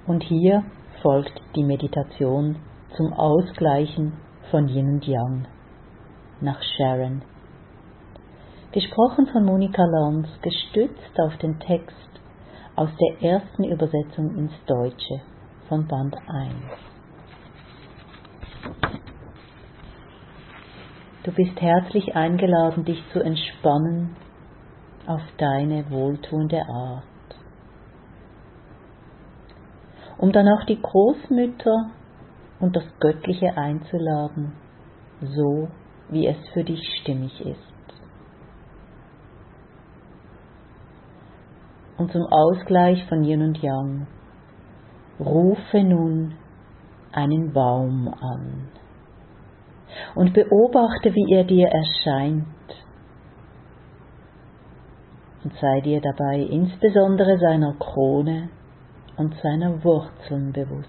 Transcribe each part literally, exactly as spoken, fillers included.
Und hier folgt die Meditation zum Ausgleichen von Yin und Yang nach Sharon. Gesprochen von Monika Lons, gestützt auf den Text aus der ersten Übersetzung ins Deutsche von Band eins. Du bist herzlich eingeladen, dich zu entspannen auf deine wohltuende Art, um dann auch die Großmütter und das Göttliche einzuladen, so wie es für dich stimmig ist. Und zum Ausgleich von Yin und Yang rufe nun einen Baum an und beobachte, wie er dir erscheint, und sei dir dabei insbesondere seiner Krone und seiner Wurzeln bewusst.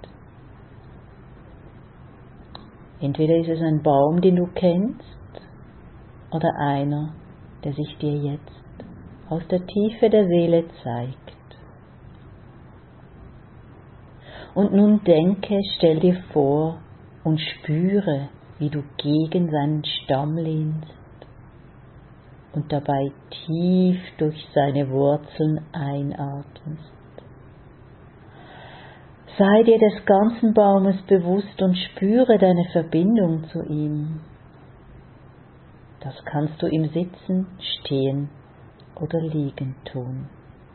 Entweder ist es ein Baum, den du kennst, oder einer, der sich dir jetzt aus der Tiefe der Seele zeigt. Und nun denke, stell dir vor und spüre, wie du gegen seinen Stamm lehnst und dabei tief durch seine Wurzeln einatmest. Sei dir des ganzen Baumes bewusst und spüre deine Verbindung zu ihm. Das kannst du im Sitzen, Stehen oder Liegen tun.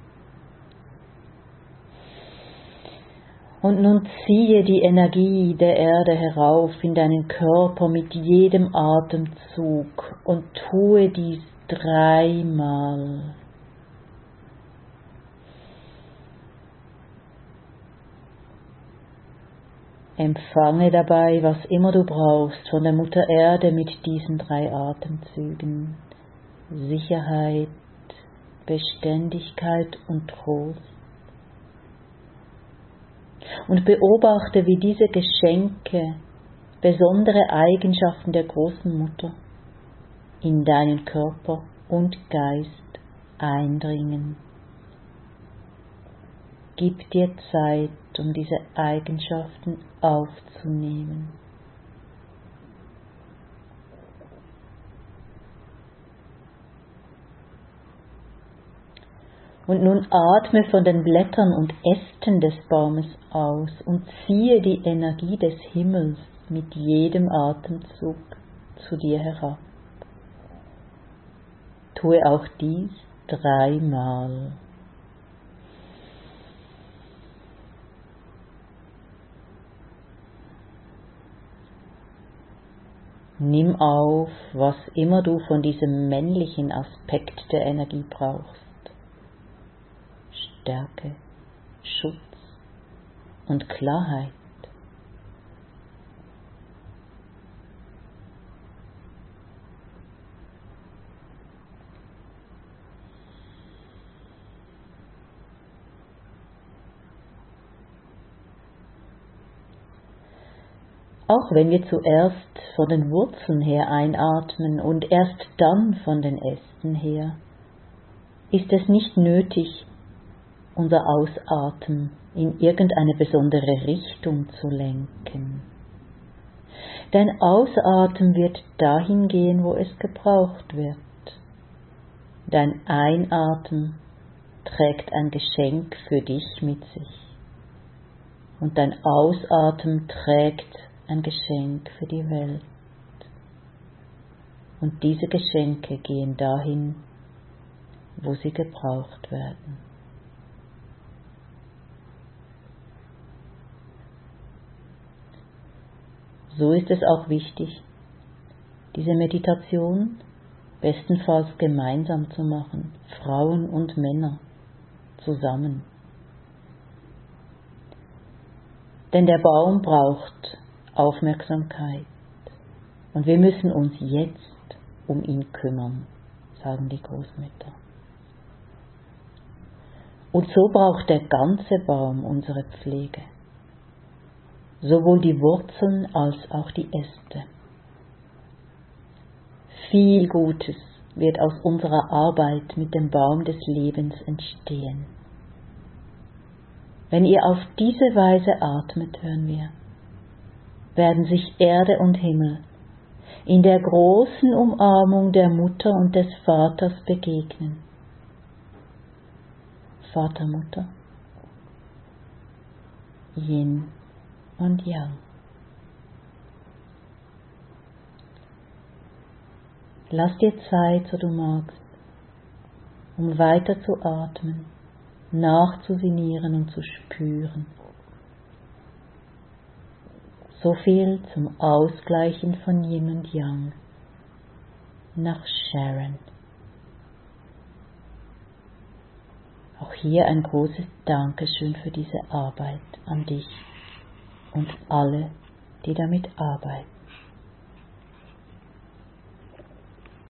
Und nun ziehe die Energie der Erde herauf in deinen Körper mit jedem Atemzug und tue dies dreimal. Empfange dabei, was immer du brauchst von der Mutter Erde mit diesen drei Atemzügen. Sicherheit, Beständigkeit und Trost. Und beobachte, wie diese Geschenke, besondere Eigenschaften der großen Mutter in deinen Körper und Geist eindringen. Gib dir Zeit, um diese Eigenschaften aufzunehmen. Und nun atme von den Blättern und Ästen des Baumes aus und ziehe die Energie des Himmels mit jedem Atemzug zu dir herab. Tue auch dies dreimal. Nimm auf, was immer du von diesem männlichen Aspekt der Energie brauchst. Stärke, Schutz und Klarheit. Auch wenn wir zuerst von den Wurzeln her einatmen und erst dann von den Ästen her, ist es nicht nötig, unser Ausatmen in irgendeine besondere Richtung zu lenken. Dein Ausatmen wird dahin gehen, wo es gebraucht wird. Dein Einatmen trägt ein Geschenk für dich mit sich. Und dein Ausatmen trägt ein Geschenk für die Welt. Und diese Geschenke gehen dahin, wo sie gebraucht werden. So ist es auch wichtig, diese Meditation bestenfalls gemeinsam zu machen, Frauen und Männer zusammen. Denn der Baum braucht Aufmerksamkeit und wir müssen uns jetzt um ihn kümmern, sagen die Großmütter. Und so braucht der ganze Baum unsere Pflege. Sowohl die Wurzeln als auch die Äste. Viel Gutes wird aus unserer Arbeit mit dem Baum des Lebens entstehen. Wenn ihr auf diese Weise atmet, hören wir, werden sich Erde und Himmel in der großen Umarmung der Mutter und des Vaters begegnen. Vater, Mutter, Yin und Yang. Lass dir Zeit, so du magst, um weiter zu atmen, nachzusinnieren und zu spüren. So viel zum Ausgleichen von Yin und Yang nach Sharon. Auch hier ein großes Dankeschön für diese Arbeit an dich und alle, die damit arbeiten.